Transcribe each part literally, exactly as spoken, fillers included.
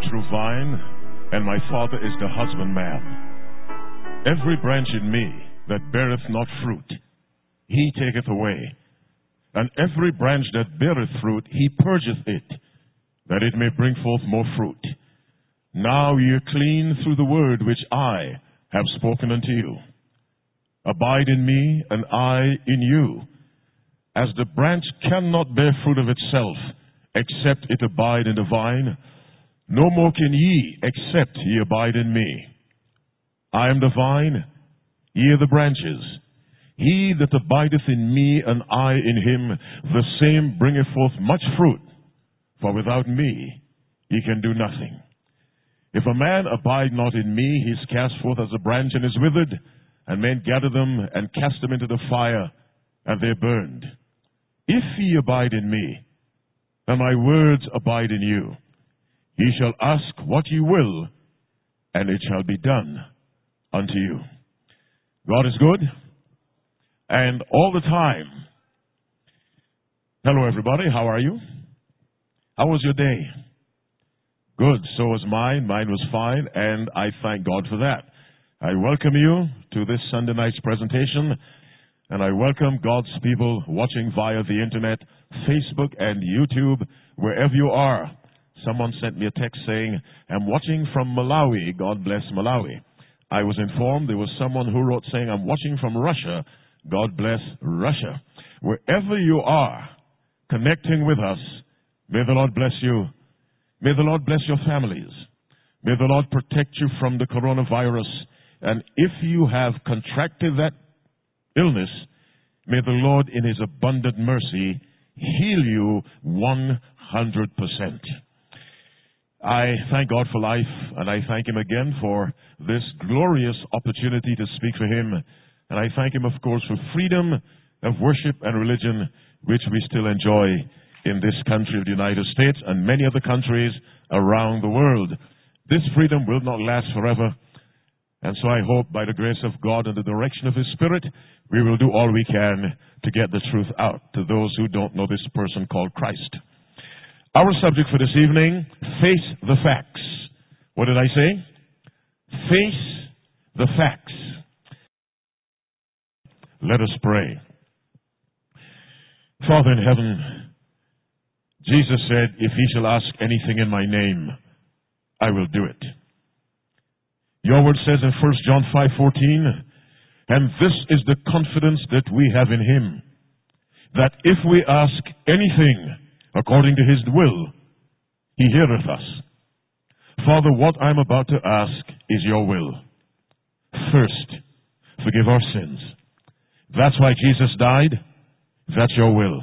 true vine, and my Father is the husbandman. Every branch in me that beareth not fruit, he taketh away. And every branch that beareth fruit, he purgeth it, that it may bring forth more fruit. Now ye are clean through the word which I have spoken unto you. Abide in me, and I in you. As the branch cannot bear fruit of itself, except it abide in the vine, no more can ye, except ye abide in me. I am the vine, ye are the branches. He that abideth in me, and I in him, the same bringeth forth much fruit. For without me ye can do nothing. If a man abide not in me, he is cast forth as a branch and is withered, and men gather them and cast them into the fire, and they are burned. If ye abide in me, and my words abide in you, ye shall ask what ye will, and it shall be done unto you. God is good, and all the time. Hello, everybody. How are you? How was your day? Good. So was mine. Mine was fine, and I thank God for that. I welcome you to this Sunday night's presentation, and I welcome God's people watching via the internet, Facebook, and YouTube, wherever you are. Someone sent me a text saying, I'm watching from Malawi. God bless Malawi. I was informed there was someone who wrote saying, I'm watching from Russia. God bless Russia. Wherever you are connecting with us, may the Lord bless you. May the Lord bless your families. May the Lord protect you from the coronavirus. And if you have contracted that illness, may the Lord in his abundant mercy heal you one hundred percent. I thank God for life, and I thank him again for this glorious opportunity to speak for him. And I thank him, of course, for freedom of worship and religion, which we still enjoy in this country of the United States and many other countries around the world. This freedom will not last forever. And so I hope by the grace of God and the direction of his Spirit, we will do all we can to get the truth out to those who don't know this person called Christ. Our subject for this evening, face the facts. What did I say? Face the facts. Let us pray. Father in heaven, Jesus said, if he shall ask anything in my name, I will do it. Your word says in First John five fourteen, and this is the confidence that we have in him, that if we ask anything according to his will, he heareth us. Father, what I'm about to ask is your will. First, forgive our sins. That's why Jesus died. That's your will.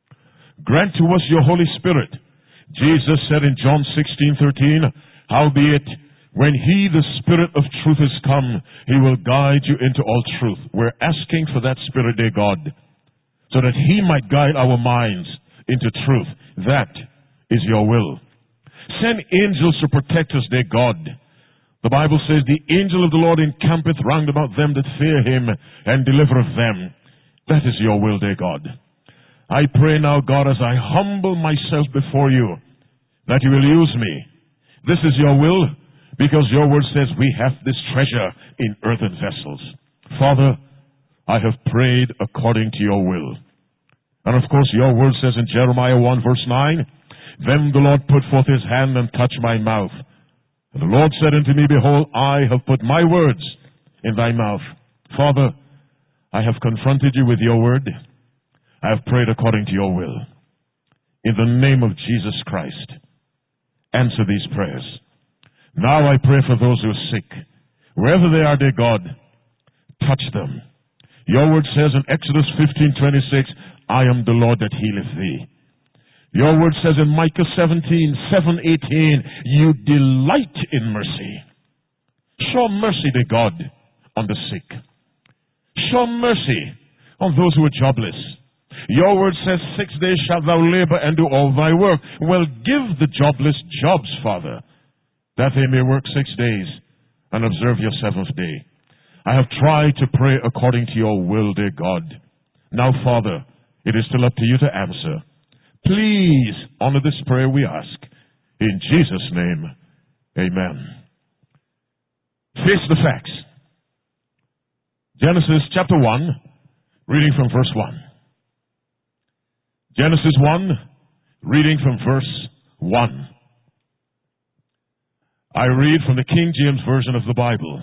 Grant to us your Holy Spirit. Jesus said in John sixteen thirteen, howbeit, when he, the Spirit of truth, is come, he will guide you into all truth. We're asking for that Spirit, dear God, so that he might guide our minds into truth. That is your will. Send angels to protect us, dear God. The Bible says, the angel of the Lord encampeth round about them that fear him, and delivereth them. That is your will, dear God. I pray now, God, as I humble myself before you, that you will use me. This is your will, because your word says we have this treasure in earthen vessels. Father, I have prayed according to your will. And of course, your word says in Jeremiah one verse nine, then the Lord put forth his hand and touched my mouth. And the Lord said unto me, behold, I have put my words in thy mouth. Father, I have confronted you with your word. I have prayed according to your will. In the name of Jesus Christ, answer these prayers. Now I pray for those who are sick. Wherever they are, dear God, touch them. Your word says in Exodus fifteen twenty-six, I am the Lord that healeth thee. Your word says in Micah seventeen, seven, eighteen, you delight in mercy. Show mercy, dear God, on the sick. Show mercy on those who are jobless. Your word says, six days shalt thou labor and do all thy work. Well, give the jobless jobs, Father, that they may work six days and observe your seventh day. I have tried to pray according to your will, dear God. Now, Father, it is still up to you to answer. Please honor this prayer we ask. In Jesus' name, Amen. Face the facts. Genesis chapter one, reading from verse one. Genesis one, reading from verse one. I read from the King James Version of the Bible.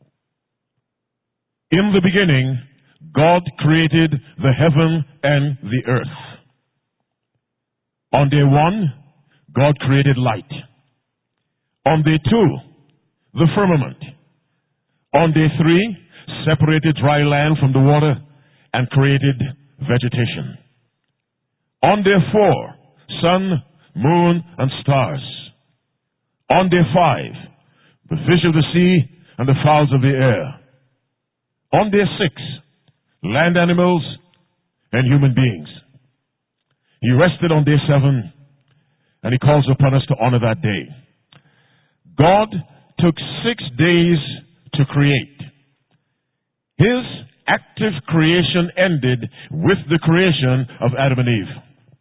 In the beginning, God created the heaven and the earth. On day one, God created light. On day two, the firmament. On day three, separated dry land from the water and created vegetation. On day four, sun, moon, and stars. On day five, the fish of the sea and the fowls of the air. On day six, land animals and human beings. He rested on day seven, and he calls upon us to honor that day. God took six days to create. His active creation ended with the creation of Adam and Eve.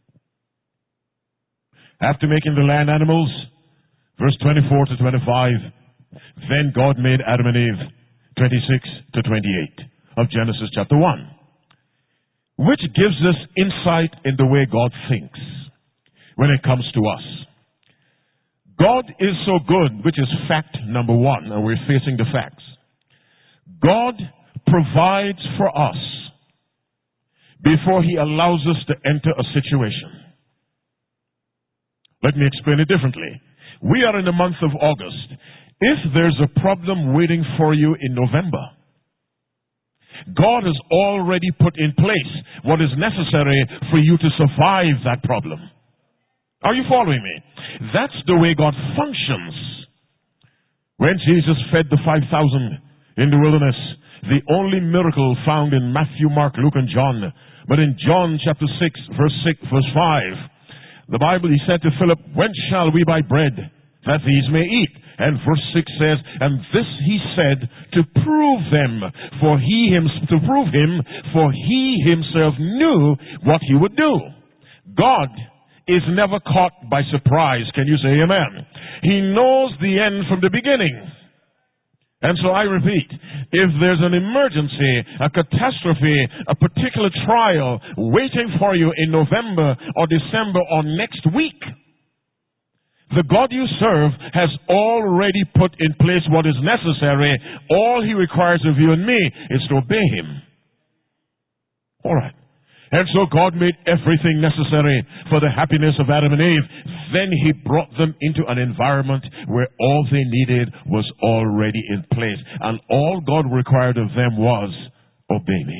After making the land animals, verse twenty-four to twenty-five, then God made Adam and Eve, twenty-six to twenty-eight of Genesis chapter one, which gives us insight in the way God thinks when it comes to us. God is so good, which is fact number one, and we're facing the facts. God provides for us before he allows us to enter a situation. Let me explain it differently. We are in the month of August. If there's a problem waiting for you in November, God has already put in place what is necessary for you to survive that problem. Are you following me? That's the way God functions. When Jesus fed the five thousand in the wilderness, the only miracle found in Matthew, Mark, Luke, and John, but in John chapter six, verse six, verse five, the Bible, he said to Philip, when shall we buy bread that these may eat? And verse six says, and this he said to prove them, for he him, to prove him, for he himself knew what he would do. God is never caught by surprise. Can you say amen? He knows the end from the beginning. And so I repeat, if there's an emergency, a catastrophe, a particular trial waiting for you in November or December or next week, the God you serve has already put in place what is necessary. All he requires of you and me is to obey him. All right. And so God made everything necessary for the happiness of Adam and Eve. Then he brought them into an environment where all they needed was already in place. And all God required of them was, obey me.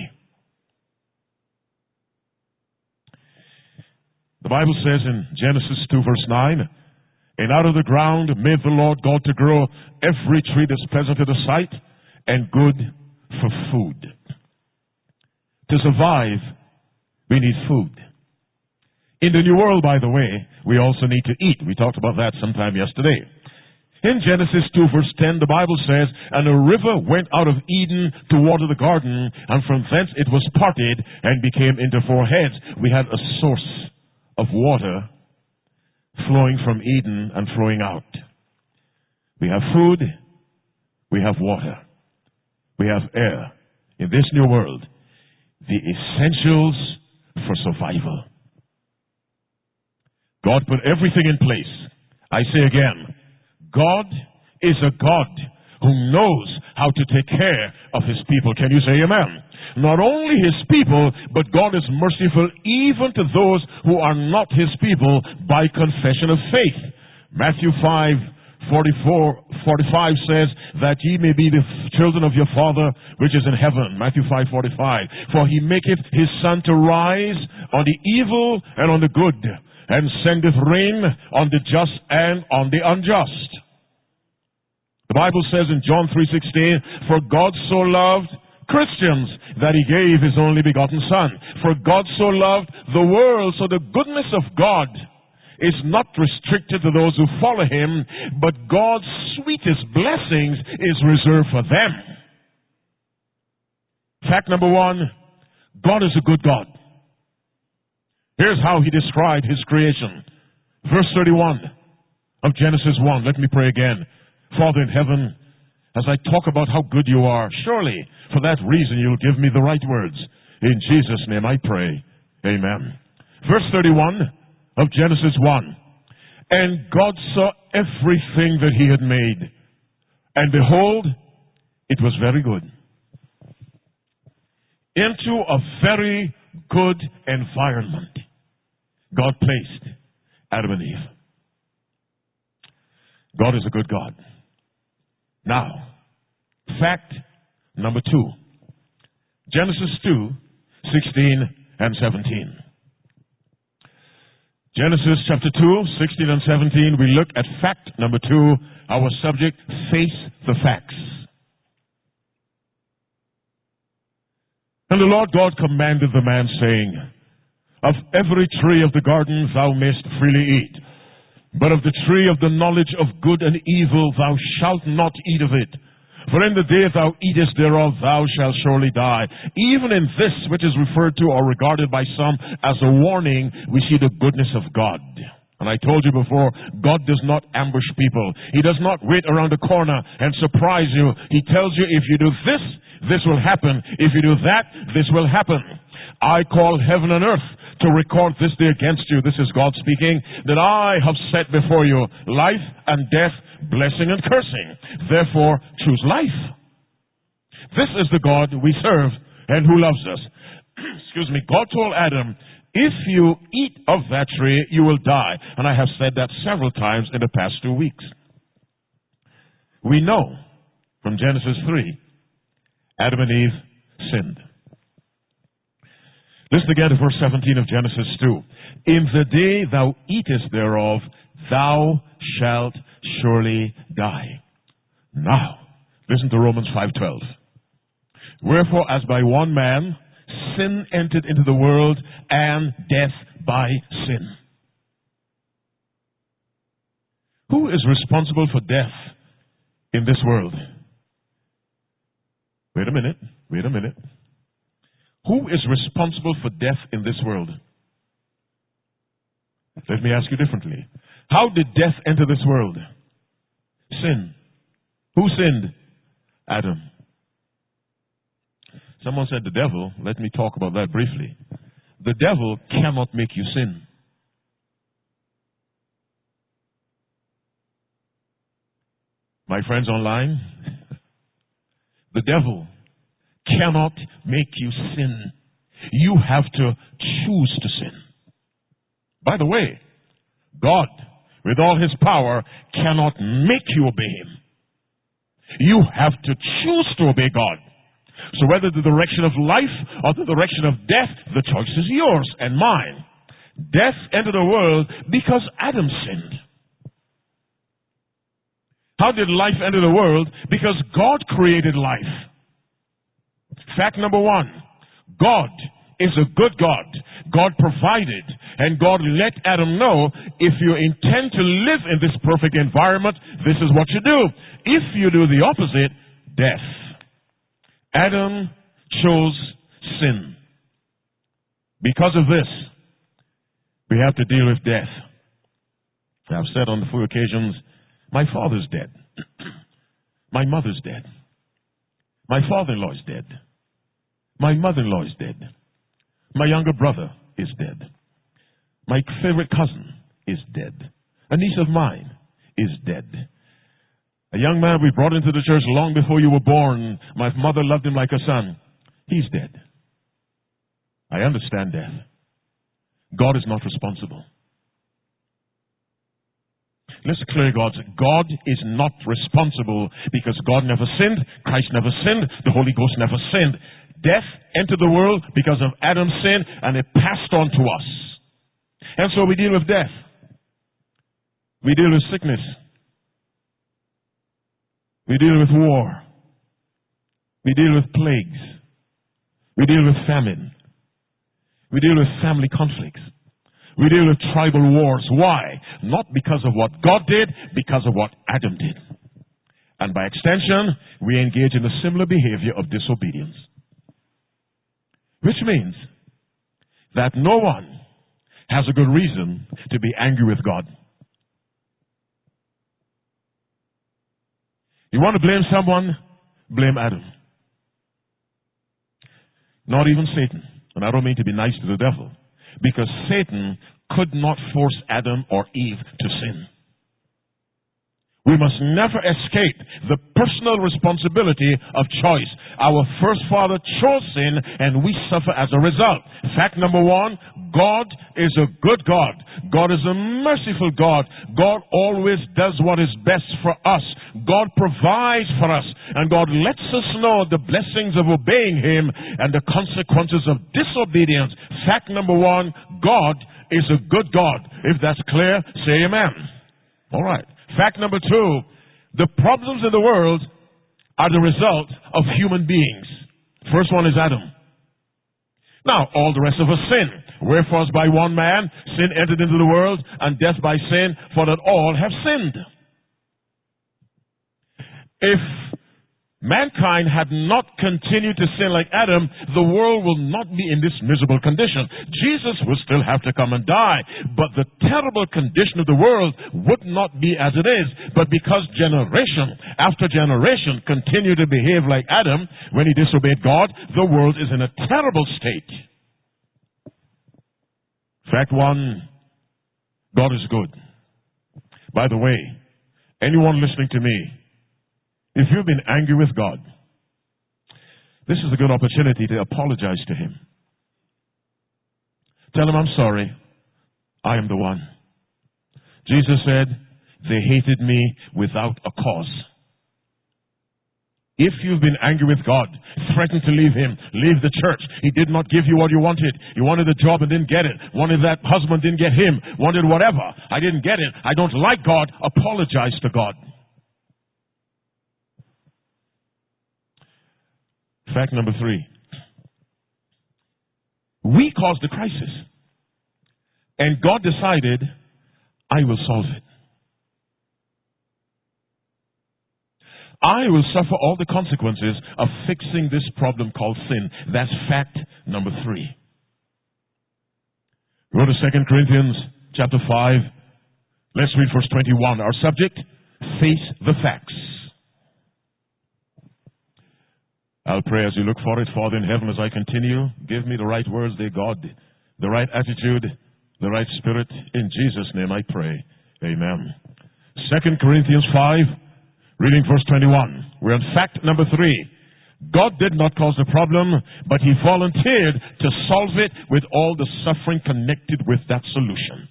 The Bible says in Genesis two verse nine, and out of the ground made the Lord God to grow every tree that's pleasant to the sight and good for food. To survive, we need food. In the New World, by the way, we also need to eat. We talked about that sometime yesterday. In Genesis two verse ten, the Bible says, and a river went out of Eden to water the garden, and from thence it was parted and became into four heads. We had a source of water flowing from Eden and flowing out. We have food, we have water, we have air. In this new world, the essentials for survival. God put everything in place. I say again, God is a God who knows how to take care of his people. Can you say amen? Not only his people, but God is merciful even to those who are not his people by confession of faith. Matthew five, forty-four, forty-five says that ye may be the children of your Father which is in heaven. Matthew five, forty-five. For he maketh his sun to rise on the evil and on the good, and sendeth rain on the just and on the unjust. The Bible says in John three sixteen, for God so loved Christians that he gave his only begotten Son. For God so loved the world, so the goodness of God is not restricted to those who follow him, but God's sweetest blessings is reserved for them. Fact number one, God is a good God. Here's how he described his creation. Verse thirty-one of Genesis one. Let me pray again. Father in heaven, as I talk about how good you are, surely for that reason you'll give me the right words. In Jesus' name I pray. Amen. Verse thirty-one of Genesis one. And God saw everything that he had made, and behold, it was very good. Into a very good environment, God placed Adam and Eve. God is a good God. Now, fact number two. Genesis two, sixteen and seventeen. Genesis chapter two, sixteen and seventeen, we look at fact number two. Our subject, face the facts. And the Lord God commanded the man, saying, of every tree of the garden thou mayst freely eat, but of the tree of the knowledge of good and evil thou shalt not eat of it. For in the day thou eatest thereof, thou shalt surely die. Even in this, which is referred to or regarded by some as a warning, we see the goodness of God. And I told you before, God does not ambush people. He does not wait around the corner and surprise you. He tells you, if you do this, this will happen. If you do that, this will happen. I call heaven and earth to record this day against you. This is God speaking, that I have set before you life and death, blessing and cursing. Therefore, choose life. This is the God we serve and who loves us. Excuse me. God told Adam, if you eat of that tree, you will die. And I have said that several times in the past two weeks. We know from Genesis three, Adam and Eve sinned. Listen again to verse seventeen of Genesis two. In the day thou eatest thereof, thou shalt surely die. Now, listen to Romans five twelve. Wherefore, as by one man sin entered into the world, and death by sin. Who is responsible for death in this world? Wait a minute. Wait a minute. Who is responsible for death in this world? Let me ask you differently. How did death enter this world? Sin. Who sinned? Adam. Someone said the devil. Let me talk about that briefly. The devil cannot make you sin. My friends online, the devil cannot make you sin. You have to choose to sin. By the way, God, with all his power, cannot make you obey him. You have to choose to obey God. So whether the direction of life or the direction of death, the choice is yours and mine. Death entered the world because Adam sinned. How did life enter the world? Because God created life. Fact number one, God is a good God. God provided, and God let Adam know, if you intend to live in this perfect environment, this is what you do. If you do the opposite, death. Adam chose sin. Because of this, we have to deal with death. I've said on a few occasions, my father's dead. My mother's dead. My father-in-law is dead. My mother-in-law is dead. My younger brother is dead. My favorite cousin is dead. A niece of mine is dead. A young man we brought into the church long before you were born. My mother loved him like a son. He's dead. I understand death. God is not responsible. Let's clear God's. God is not responsible because God never sinned. Christ never sinned. The Holy Ghost never sinned. Death entered the world because of Adam's sin, and it passed on to us. And so we deal with death. We deal with sickness. We deal with war. We deal with plagues. We deal with famine. We deal with family conflicts. We deal with tribal wars. Why? Not because of what God did, because of what Adam did. And by extension, we engage in a similar behavior of disobedience. Which means that no one has a good reason to be angry with God. You want to blame someone? Blame Adam. Not even Satan. And I don't mean to be nice to the devil. Because Satan could not force Adam or Eve to sin. We must never escape the personal responsibility of choice. Our first father chose sin and we suffer as a result. Fact number one, God is a good God. God is a merciful God. God always does what is best for us. God provides for us. And God lets us know the blessings of obeying Him and the consequences of disobedience. Fact number one, God is a good God. If that's clear, say amen. All right. Fact number two, the problems in the world are the result of human beings. First one is Adam. Now, all the rest of us sin. Wherefore, as by one man, sin entered into the world, and death by sin, for that all have sinned. If mankind had not continued to sin like Adam, the world will not be in this miserable condition. Jesus will still have to come and die, but the terrible condition of the world would not be as it is. But because generation after generation continue to behave like Adam when he disobeyed God, the world is in a terrible state. Fact one, God is good. By the way, anyone listening to me, if you've been angry with God, this is a good opportunity to apologize to Him. Tell Him, I'm sorry. I am the one. Jesus said, they hated me without a cause. If you've been angry with God, threatened to leave Him, leave the church, He did not give you what you wanted. You wanted a job and didn't get it. Wanted that husband, didn't get him. Wanted whatever. I didn't get it. I don't like God. Apologize to God. Fact number three. We caused the crisis. And God decided, I will solve it. I will suffer all the consequences of fixing this problem called sin. That's fact number three. Go to Second Corinthians chapter five. Let's read verse twenty-one. Our subject, face the facts. I'll pray as you look for it. Father in heaven, as I continue, give me the right words, dear God, the right attitude, the right spirit. In Jesus' name I pray. Amen. Second Corinthians five, reading verse twenty-one. We're on fact number three. God did not cause the problem, but He volunteered to solve it with all the suffering connected with that solution.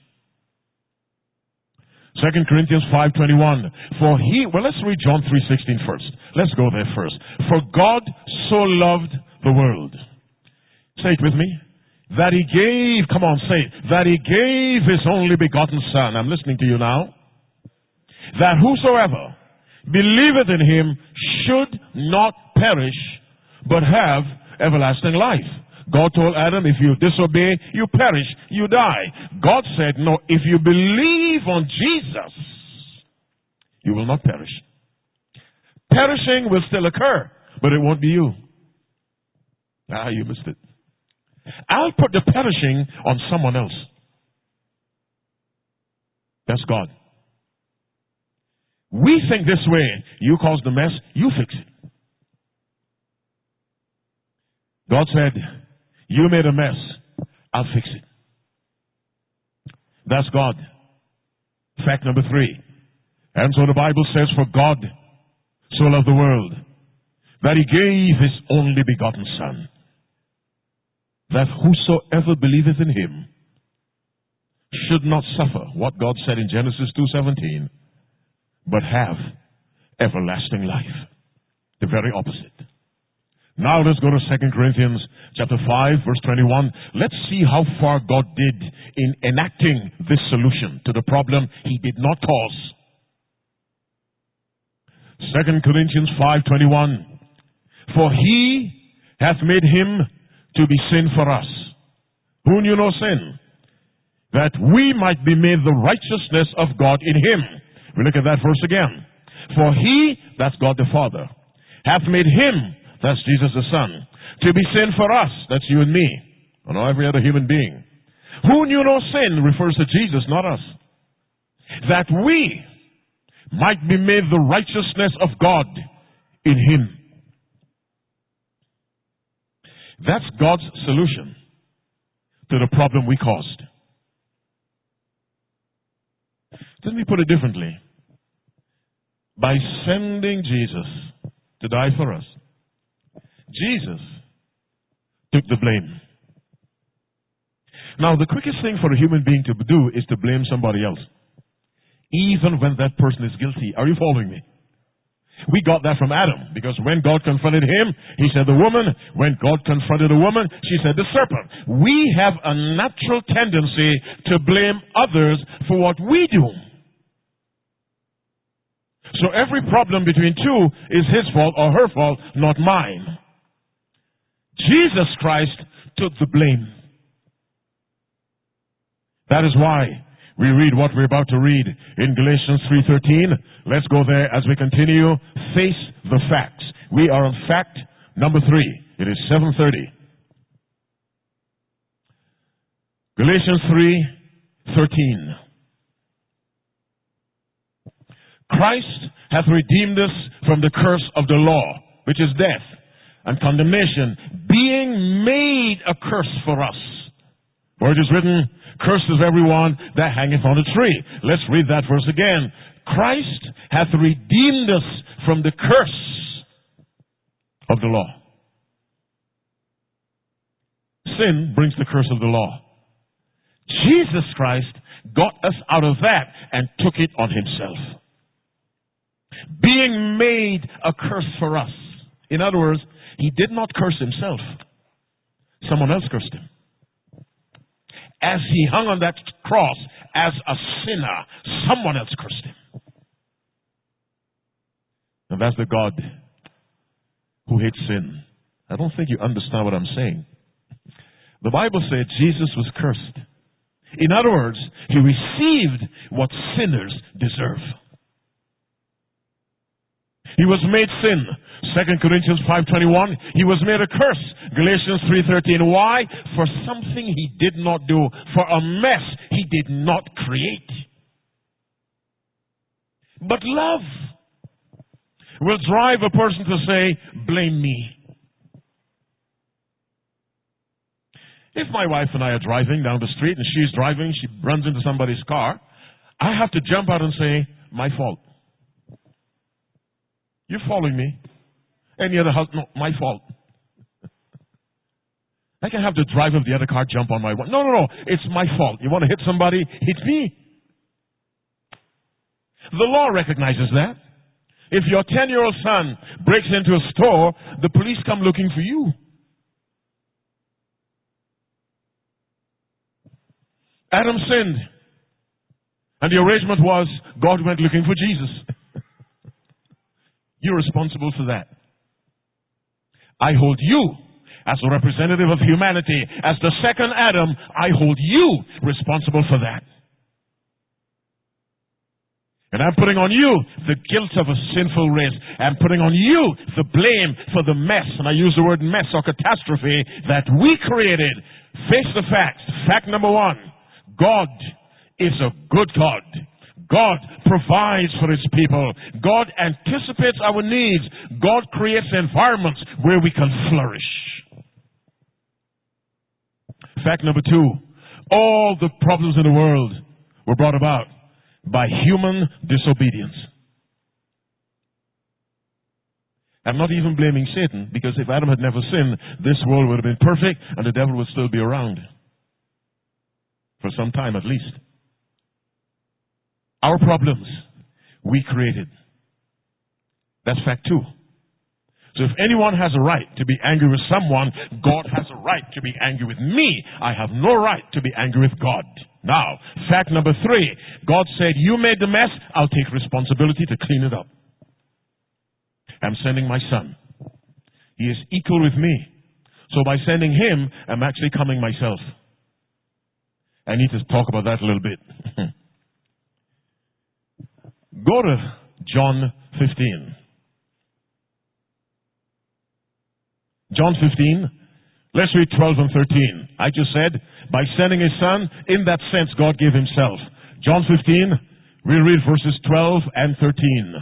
Second Corinthians five twenty-one. For He, well, let's read John three sixteen first. Let's go there first. For God so loved the world. Say it with me. That He gave, come on, say it. That He gave His only begotten Son. I'm listening to you now. That whosoever believeth in Him should not perish, but have everlasting life. God told Adam, if you disobey, you perish, you die. God said, no, if you believe on Jesus, you will not perish. Perishing will still occur, but it won't be you. Ah, you missed it. I'll put the perishing on someone else. That's God. We think this way. You caused the mess, you fix it. God said, you made a mess, I'll fix it. That's God. Fact number three. And so the Bible says, for God so loved the world, that He gave His only begotten Son, that whosoever believeth in Him should not suffer, what God said in Genesis two seventeen, but have everlasting life. The very opposite. Now let's go to Second Corinthians chapter five, verse twenty-one. Let's see how far God did in enacting this solution to the problem He did not cause. Second Corinthians five twenty-one. For He hath made Him to be sin for us, who knew no sin, that we might be made the righteousness of God in Him. We look at that verse again. For He, that's God the Father, hath made Him, that's Jesus the Son, to be sin for us, that's you and me, and every other human being. Who knew no sin refers to Jesus, not us. That we might be made the righteousness of God in him. That's God's solution to the problem we caused. Let me put it differently. By sending Jesus to die for us, Jesus took the blame. Now, the quickest thing for a human being to do is to blame somebody else, even when that person is guilty. Are you following me? We got that from Adam, because when God confronted him, he said the woman. When God confronted a woman, she said the serpent. We have a natural tendency to blame others for what we do. So every problem between two is his fault or her fault, not mine. Jesus Christ took the blame. That is why we read what we're about to read in Galatians three thirteen. Let's go there as we continue. Face the facts. We are on fact number three. It is seven thirty. Galatians three thirteen. Christ hath redeemed us from the curse of the law, which is death and condemnation, being made a curse for us. For it is written, cursed is everyone that hangeth on a tree. Let's read that verse again. Christ hath redeemed us from the curse of the law. Sin brings the curse of the law. Jesus Christ got us out of that and took it on himself. Being made a curse for us. In other words, he did not curse himself. Someone else cursed him. As he hung on that cross as a sinner, someone else cursed him. And that's the God who hates sin. I don't think you understand what I'm saying. The Bible said Jesus was cursed. In other words, he received what sinners deserve. He was made sin. Second Corinthians five twenty-one. He was made a curse. Galatians three thirteen. Why? For something he did not do. For a mess he did not create. But love will drive a person to say, blame me. If my wife and I are driving down the street and she's driving, she runs into somebody's car, I have to jump out and say, my fault. You're following me. Any other house? No, my fault. I can have the driver of the other car jump on my one. No, no, no. It's my fault. You want to hit somebody? Hit me. The law recognizes that. If your ten-year-old son breaks into a store, the police come looking for you. Adam sinned. And the arrangement was God went looking for Jesus. You're responsible for that. I hold you as a representative of humanity. As the second Adam, I hold you responsible for that. And I'm putting on you the guilt of a sinful race. I'm putting on you the blame for the mess, and I use the word mess or catastrophe, that we created. Face the facts. Fact number one, God is a good God. God provides for his people. God anticipates our needs. God creates environments where we can flourish. Fact number two, all the problems in the world were brought about by human disobedience. I'm not even blaming Satan, because if Adam had never sinned, this world would have been perfect and the devil would still be around. For some time at least. Our problems, we created. That's fact two. So if anyone has a right to be angry with someone, God has a right to be angry with me. I have no right to be angry with God. Now, fact number three. God said, you made the mess, I'll take responsibility to clean it up. I'm sending my son. He is equal with me. So by sending him, I'm actually coming myself. I need to talk about that a little bit. Go to John fifteen. John fifteen. Let's read twelve and thirteen. I just said, by sending his son, in that sense, God gave himself. John fifteen, We'll read verses twelve and thirteen.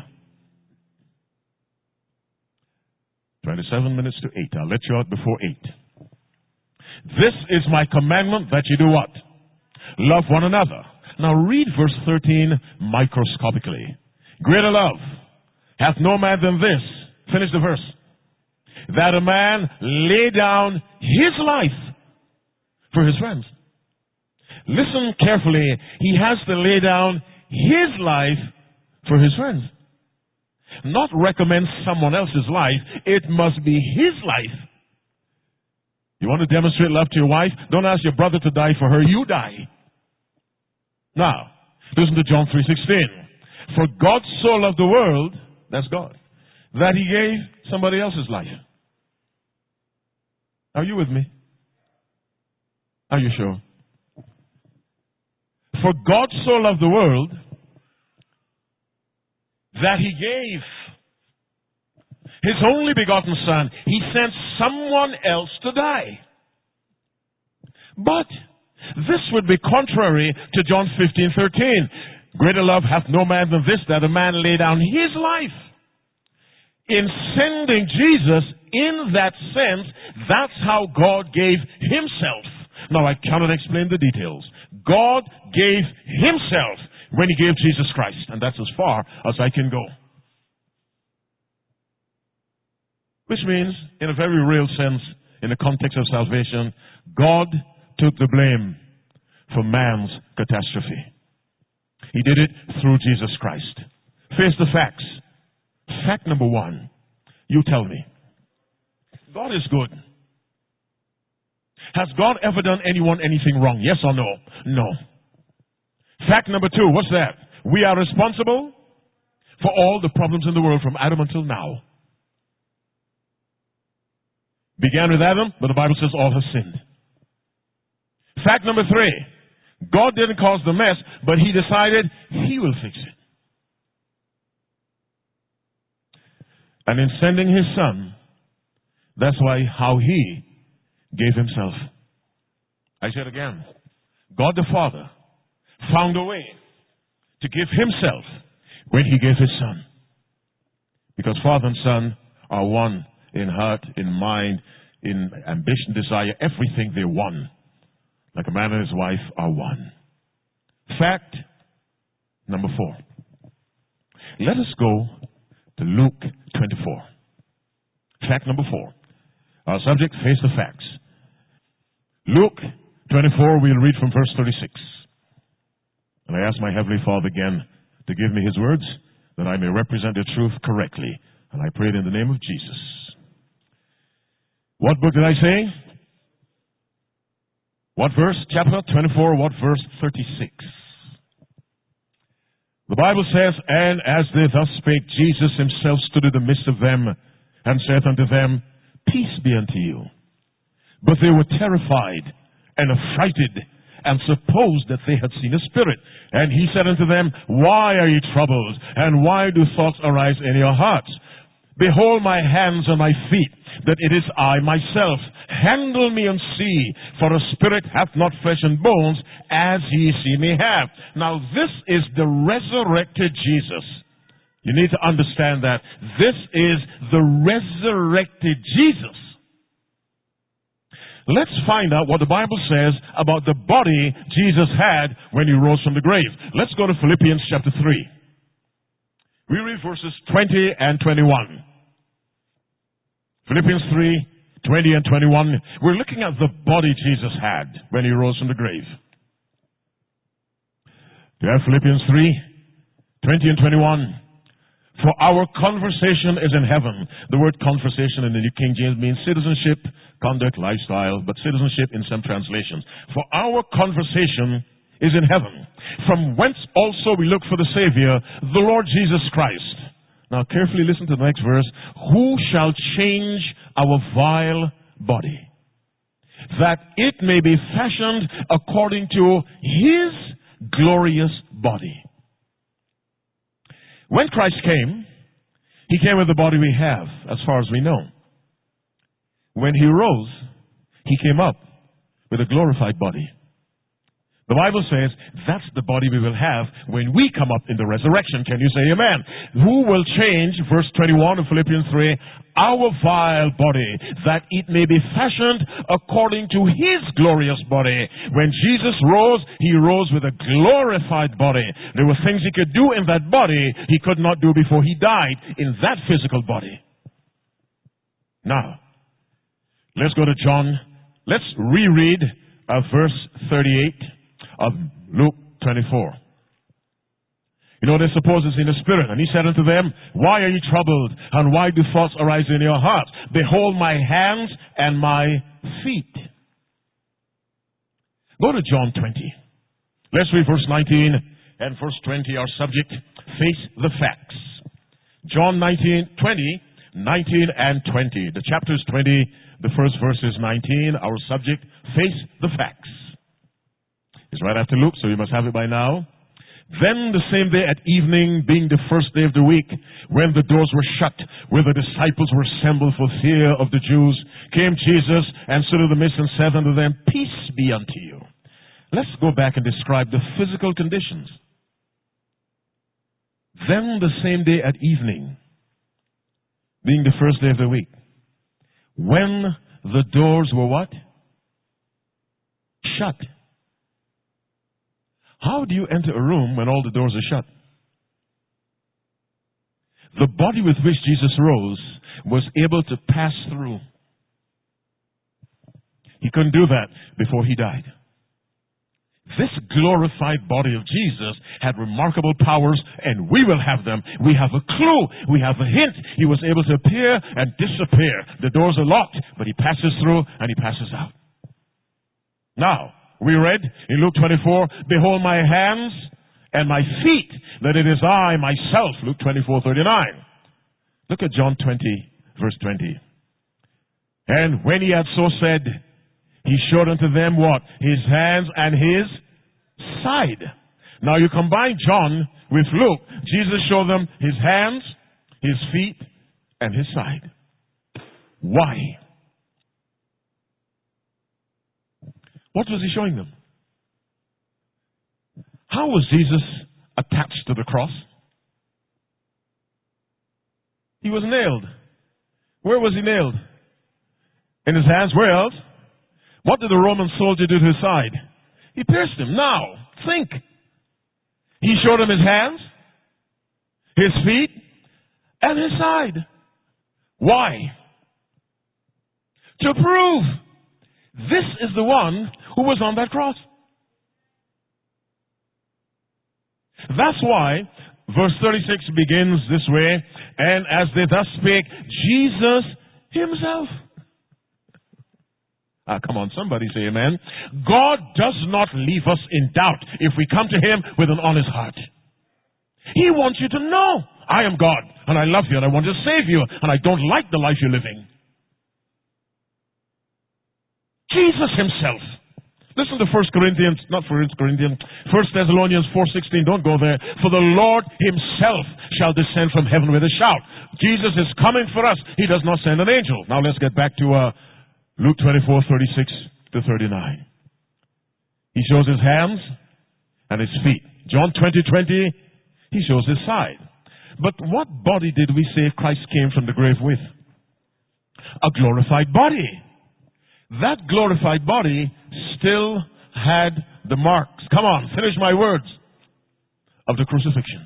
twenty-seven minutes to eight. I'll let you out before eight. This is my commandment, that you do what? Love one another. Now read verse thirteen microscopically. Greater love hath no man than this. Finish the verse. That a man lay down his life for his friends. Listen carefully. He has to lay down his life for his friends. Not recommend someone else's life. It must be his life. You want to demonstrate love to your wife? Don't ask your brother to die for her. You die. Now, listen to John three sixteen. For God so loved the world, that's God, that he gave somebody else's life. Are you with me? Are you sure? For God so loved the world that he gave his only begotten Son. He sent someone else to die. But this would be contrary to John fifteen thirteen. Greater love hath no man than this, that a man lay down his life. In sending Jesus, in that sense, that's how God gave himself. Now, I cannot explain the details. God gave himself when he gave Jesus Christ, and that's as far as I can go. Which means, in a very real sense, in the context of salvation, God took the blame for man's catastrophe. He did it through Jesus Christ. Face the facts. Fact number one. You tell me. God is good. Has God ever done anyone anything wrong? Yes or no? No. Fact number two. What's that? We are responsible for all the problems in the world from Adam until now. Began with Adam, but the Bible says all have sinned. Fact number three. God didn't cause the mess, but he decided he will fix it. And in sending his Son, that's why how he gave himself. I said again, God the Father found a way to give himself when he gave his Son. Because Father and Son are one in heart, in mind, in ambition, desire, everything they're one. Like a man and his wife are one. Fact number four. Let us go to Luke twenty-four. Fact number four. Our subject, face the facts. Luke twenty-four, we'll read from verse thirty-six. And I ask my Heavenly Father again to give me his words, that I may represent the truth correctly. And I pray it in the name of Jesus. What book did I say? What verse? Chapter twenty-four, what verse? thirty-six. The Bible says, And as they thus spake, Jesus himself stood in the midst of them, and saith unto them, Peace be unto you. But they were terrified and affrighted, and supposed that they had seen a spirit. And he said unto them, Why are ye troubled? And why do thoughts arise in your hearts? Behold my hands and my feet, that it is I myself. Handle me and see, for a spirit hath not flesh and bones, as ye see me have. Now this is the resurrected Jesus. You need to understand that. This is the resurrected Jesus. Let's find out what the Bible says about the body Jesus had when he rose from the grave. Let's go to Philippians chapter three. We read verses twenty and twenty-one. Philippians three, twenty and twenty-one. We're looking at the body Jesus had when he rose from the grave. Do you have Philippians three, twenty and twenty-one? For our conversation is in heaven. The word conversation in the New King James means citizenship, conduct, lifestyle, but citizenship in some translations. For our conversation is in heaven, from whence also we look for the Savior, the Lord Jesus Christ. Now carefully listen to the next verse. Who shall change our vile body, that it may be fashioned according to his glorious body. When Christ came, he came with the body we have, as far as we know. When he rose, he came up with a glorified body. The Bible says that's the body we will have when we come up in the resurrection. Can you say amen? Who will change, verse twenty-one of Philippians three, our vile body, that it may be fashioned according to His glorious body. When Jesus rose, He rose with a glorified body. There were things He could do in that body He could not do before He died in that physical body. Now, let's go to John. Let's reread uh, verse thirty-eight of Luke twenty-four. You know, they suppose it's in the Spirit. And He said unto them, why are you troubled? And why do thoughts arise in your hearts? Behold my hands and my feet. Go to John twenty. Let's read verse nineteen and verse twenty. Our subject, face the facts. John nineteen, twenty, nineteen and twenty. The chapter is twenty. The first verse is nineteen. Our subject, face the facts. It's right after Luke, so you must have it by now. Then the same day at evening, being the first day of the week, when the doors were shut, where the disciples were assembled for fear of the Jews, came Jesus and stood in the midst and said unto them, peace be unto you. Let's go back and describe the physical conditions. Then the same day at evening, being the first day of the week, when the doors were what? Shut. How do you enter a room when all the doors are shut? The body with which Jesus rose was able to pass through. He couldn't do that before He died. This glorified body of Jesus had remarkable powers, and we will have them. We have a clue. We have a hint. He was able to appear and disappear. The doors are locked, but He passes through and He passes out. Now, we read in Luke twenty-four, behold my hands and my feet, that it is I myself. Luke twenty-four, thirty-nine. Look at John twenty, verse twenty. And when He had so said, He showed unto them what? His hands and His side. Now you combine John with Luke. Jesus showed them His hands, His feet, and His side. Why? What was He showing them? How was Jesus attached to the cross? He was nailed. Where was He nailed? In His hands. Where else? What did the Roman soldier do to His side? He pierced Him. Now, think. He showed Him His hands, His feet, and His side. Why? To prove this is the one who was on that cross. That's why verse thirty-six begins this way, and as they thus spake, Jesus Himself. Ah, come on, somebody say amen. God does not leave us in doubt if we come to Him with an honest heart. He wants you to know, I am God, and I love you, and I want to save you, and I don't like the life you're living. Jesus Himself. Listen to First Corinthians, not First Corinthians, First Thessalonians four sixteen. Don't go there. For the Lord Himself shall descend from heaven with a shout. Jesus is coming for us. He does not send an angel. Now let's get back to uh, Luke twenty-four, thirty-six to thirty-nine. He shows His hands and His feet. John twenty, twenty, He shows His side. But what body did we say Christ came from the grave with? A glorified body. That glorified body still had the marks. Come on, finish my words. Of the crucifixion.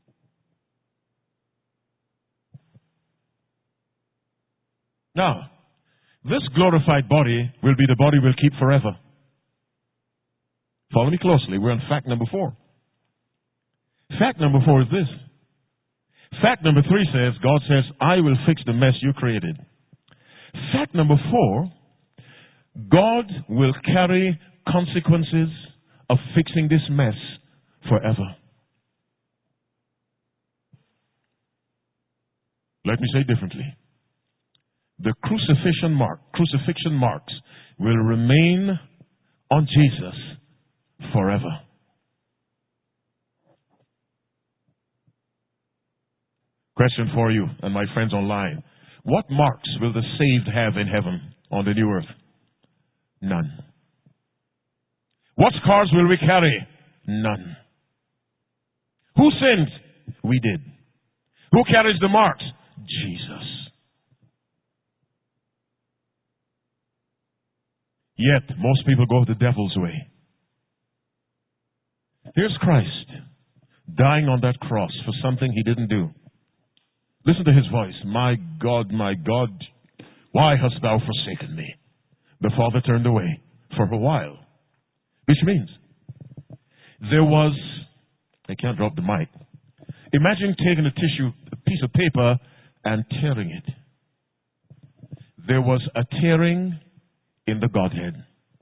Now, this glorified body will be the body we'll keep forever. Follow me closely. We're on fact number four. Fact number four is this. Fact number three says, God says, I will fix the mess you created. Fact number four, God will carry consequences of fixing this mess forever. Let me say it differently. The crucifixion mark, crucifixion marks will remain on Jesus forever. Question for you and my friends online. What marks will the saved have in heaven on the new earth? None. What scars will we carry? None. Who sinned? We did. Who carries the marks? Jesus. Yet, most people go the devil's way. Here's Christ dying on that cross for something he didn't do. Listen to his voice. My God, my God, why hast thou forsaken me? The Father turned away for a while. Which means, there was, I can't drop the mic. Imagine taking a tissue, a piece of paper, and tearing it. There was a tearing in the Godhead.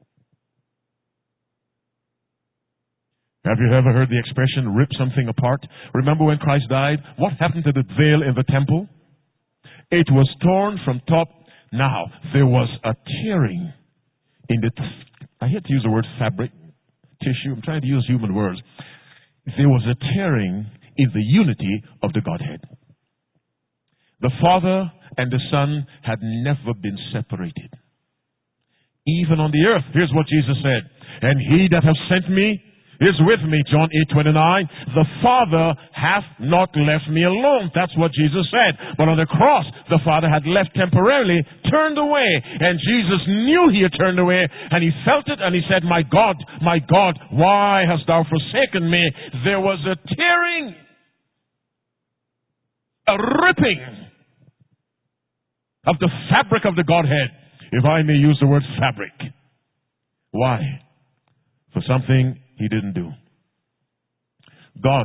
Have you ever heard the expression, rip something apart? Remember when Christ died? What happened to the veil in the temple? It was torn from top. Now, there was a tearing in the, I hate to use the word fabric, tissue. I'm trying to use human words. There was a tearing in the unity of the Godhead. The Father and the Son had never been separated. Even on the earth, here's what Jesus said. And he that hath sent me is with me, John eight twenty-nine. The Father hath not left me alone. That's what Jesus said. But on the cross, the Father had left temporarily, turned away. And Jesus knew he had turned away, and he felt it, and he said, my God, my God, why hast thou forsaken me? There was a tearing, a ripping of the fabric of the Godhead, if I may use the word fabric. Why? For something he didn't do. God,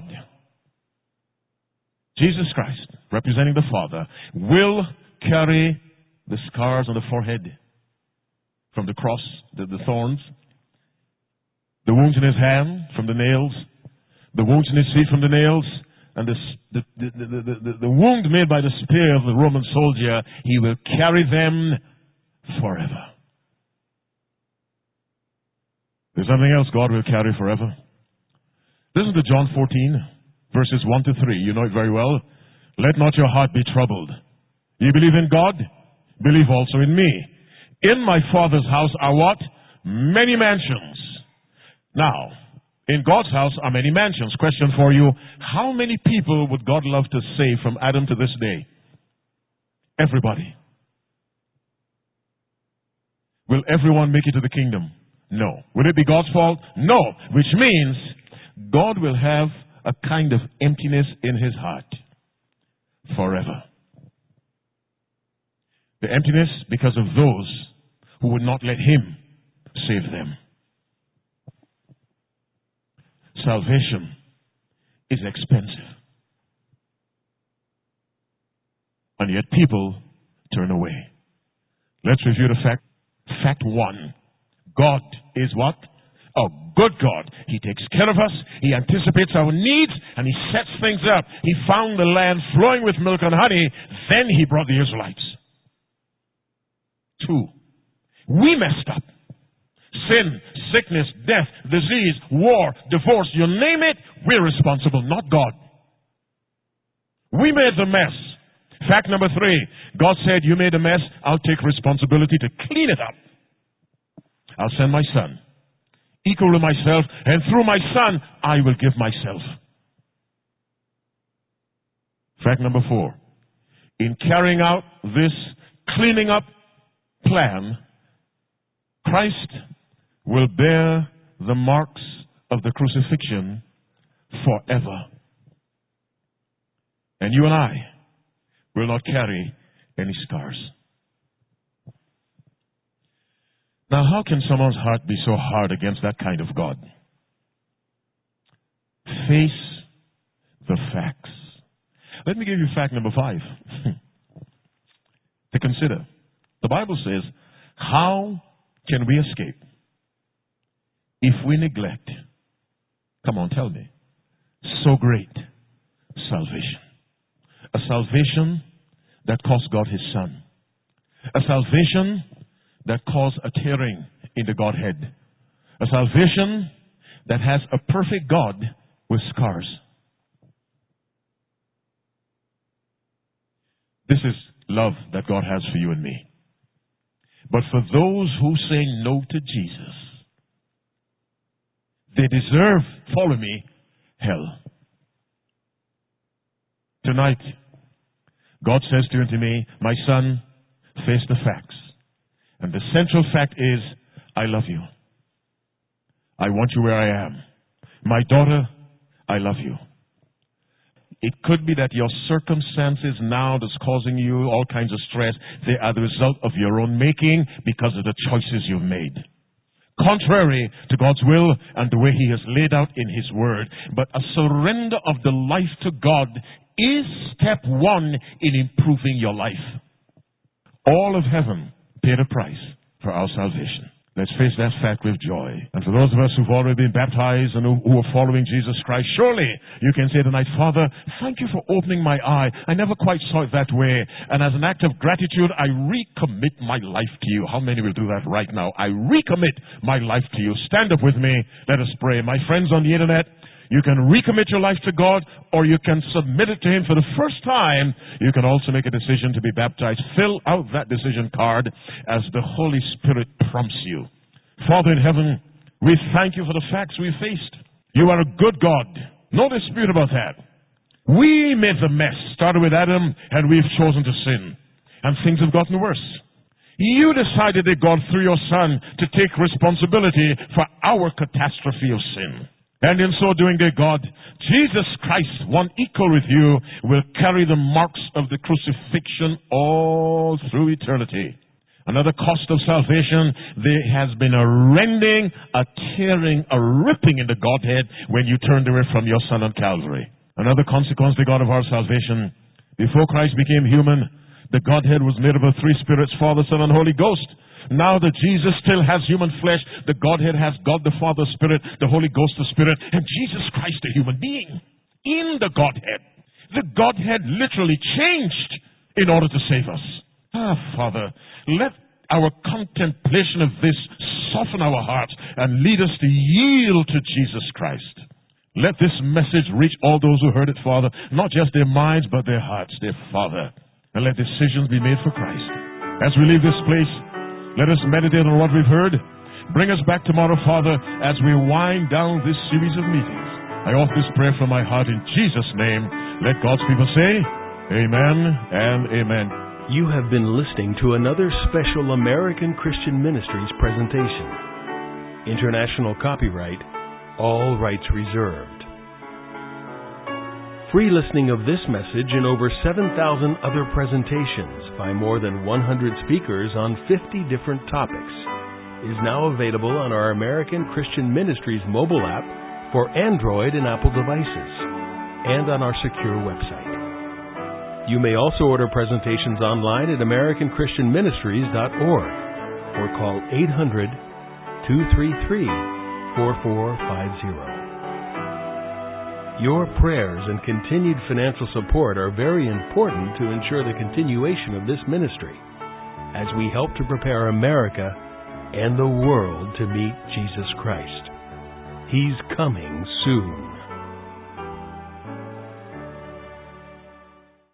Jesus Christ, representing the Father, will carry the scars on the forehead from the cross, the, the thorns, the wounds in his hand from the nails, the wounds in his feet from the nails, and the, the, the, the, the, the wound made by the spear of the Roman soldier. He will carry them forever. There's something else God will carry forever. Listen to John fourteen, verses one to three. You know it very well. Let not your heart be troubled. You believe in God? Believe also in me. In my Father's house are what? Many mansions. Now, in God's house are many mansions. Question for you. How many people would God love to save from Adam to this day? Everybody. Will everyone make it to the kingdom? No. Will it be God's fault? No. Which means God will have a kind of emptiness in his heart forever. The emptiness because of those who would not let him save them. Salvation is expensive. And yet people turn away. Let's review the fact. Fact one. God is what? A good God. He takes care of us. He anticipates our needs, and he sets things up. He found the land flowing with milk and honey. Then he brought the Israelites. Two, we messed up. Sin, sickness, death, disease, war, divorce, you name it, we're responsible, not God. We made the mess. Fact number three, God said, you made a mess, I'll take responsibility to clean it up. I'll send my son, equal to myself, and through my son, I will give myself. Fact number four, in carrying out this cleaning up plan, Christ will bear the marks of the crucifixion forever. And you and I will not carry any scars. Now, how can someone's heart be so hard against that kind of God? Face the facts. Let me give you fact number five to consider. The Bible says, how can we escape if we neglect, come on, tell me, so great salvation? A salvation that cost God his son. A salvation that caused a tearing in the Godhead. A salvation that has a perfect God with scars. This is love that God has for you and me. But for those who say no to Jesus, They deserve, follow me, hell. Tonight, God says to you and to me, my son, face the facts. And the central fact is, I love you. I want you where I am. My daughter, I love you. It could be that your circumstances now that's causing you all kinds of stress, they are the result of your own making because of the choices you've made. Contrary to God's will and the way He has laid out in His Word. But a surrender of the life to God is step one in improving your life. All of heaven paid a price for our salvation. Let's face that fact with joy. And for those of us who've already been baptized and who, who are following Jesus Christ, surely you can say tonight, Father, thank you for opening my eye. I never quite saw it that way. And as an act of gratitude, I recommit my life to you. How many will do that right now? I recommit my life to you. Stand up with me. Let us pray. My friends on the internet, you can recommit your life to God, or you can submit it to Him for the first time. You can also make a decision to be baptized. Fill out that decision card as the Holy Spirit prompts you. Father in heaven, we thank you for the facts we faced. You are a good God. No dispute about that. We made the mess. Started with Adam, and we've chosen to sin. And things have gotten worse. You decided, dear God, through your Son, to take responsibility for our catastrophe of sin. And in so doing, dear God, Jesus Christ, one equal with you, will carry the marks of the crucifixion all through eternity. Another cost of salvation, there has been a rending, a tearing, a ripping in the Godhead when you turned away from your Son on Calvary. Another consequence, dear God, of our salvation, before Christ became human, the Godhead was made up of three spirits, Father, Son, and Holy Ghost. Now that Jesus still has human flesh, the Godhead has God the Father Spirit, the Holy Ghost the Spirit, and Jesus Christ a human being in the Godhead. The Godhead literally changed in order to save us. Ah, Father, let our contemplation of this soften our hearts and lead us to yield to Jesus Christ. Let this message reach all those who heard it, Father, not just their minds, but their hearts, dear Father. And let decisions be made for Christ. As we leave this place, let us meditate on what we've heard. Bring us back tomorrow, Father, as we wind down this series of meetings. I offer this prayer from my heart in Jesus' name. Let God's people say, Amen and Amen. You have been listening to another special American Christian Ministries presentation. International copyright, all rights reserved. Free listening of this message and over seven thousand other presentations by more than one hundred speakers on fifty different topics is now available on our American Christian Ministries mobile app for Android and Apple devices and on our secure website. You may also order presentations online at american christian ministries dot org or call eight hundred, two three three, four four five zero. Your prayers and continued financial support are very important to ensure the continuation of this ministry as we help to prepare America and the world to meet Jesus Christ. He's coming soon.